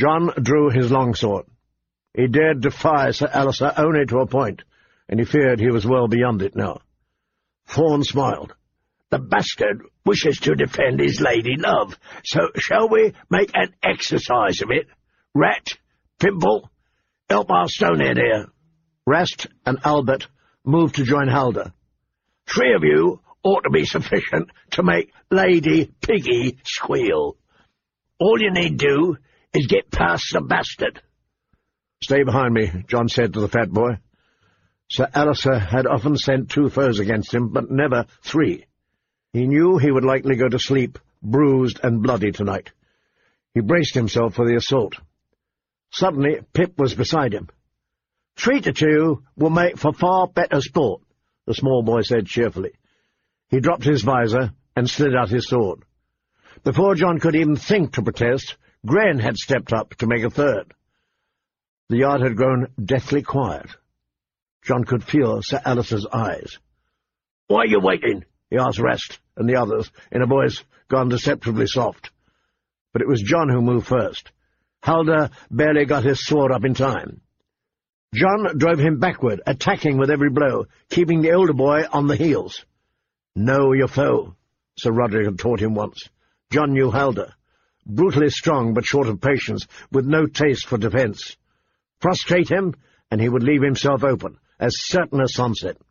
John drew his longsword. He dared defy Sir Alister only to a point, and he feared he was well beyond it now. Fawn smiled. "The bastard wishes to defend his lady love, so shall we make an exercise of it? Rat, Pimple, help our Stonehead here." Rast and Albert moved to join Halder. "3 of you ought to be sufficient to make Lady Piggy squeal. All you need do is get past the bastard." "Stay behind me," John said to the fat boy. Sir Alister had often sent 2 foes against him, but never 3. He knew he would likely go to sleep, bruised and bloody tonight. He braced himself for the assault. Suddenly Pip was beside him. "3 to 2 will make for far better sport," the small boy said cheerfully. He dropped his visor and slid out his sword. Before John could even think to protest, Gren had stepped up to make a third. The yard had grown deathly quiet. John could feel Sir Alister's eyes. "Why are you waiting?" he asked Rast and the others, in a voice gone deceptively soft. But it was John who moved first. Halder barely got his sword up in time. John drove him backward, attacking with every blow, keeping the older boy on the heels. "Know your foe," Sir Roderick had taught him once. John knew Halder. Brutally strong but short of patience, with no taste for defence. Prostrate him, and he would leave himself open, as certain as sunset.